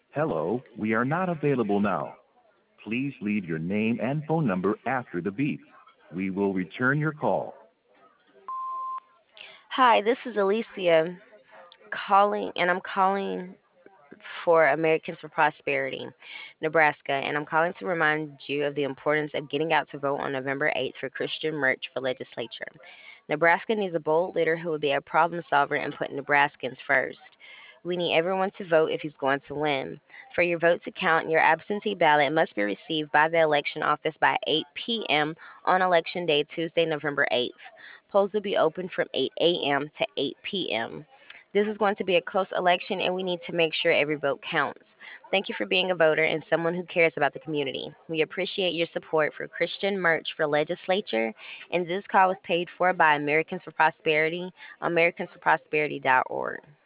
Hello, we are not available now. Please leave your name and phone number after the beep. We will return your call. Hi, this is Alicia calling, and I'm calling for Americans for Prosperity, Nebraska, and I'm calling to remind you of the importance of getting out to vote on November 8th for Christian Merch for legislature. Nebraska needs a bold leader who will be a problem solver and put Nebraskans first. We need everyone to vote if he's going to win. For your vote to count, your absentee ballot must be received by the election office by 8 p.m. on Election Day, Tuesday, November 8th. Polls will be open from 8 a.m. to 8 p.m. This is going to be a close election, and we need to make sure every vote counts. Thank you for being a voter and someone who cares about the community. We appreciate your support for Christian Merch for Legislature, and this call was paid for by Americans for Prosperity, americansforprosperity.org.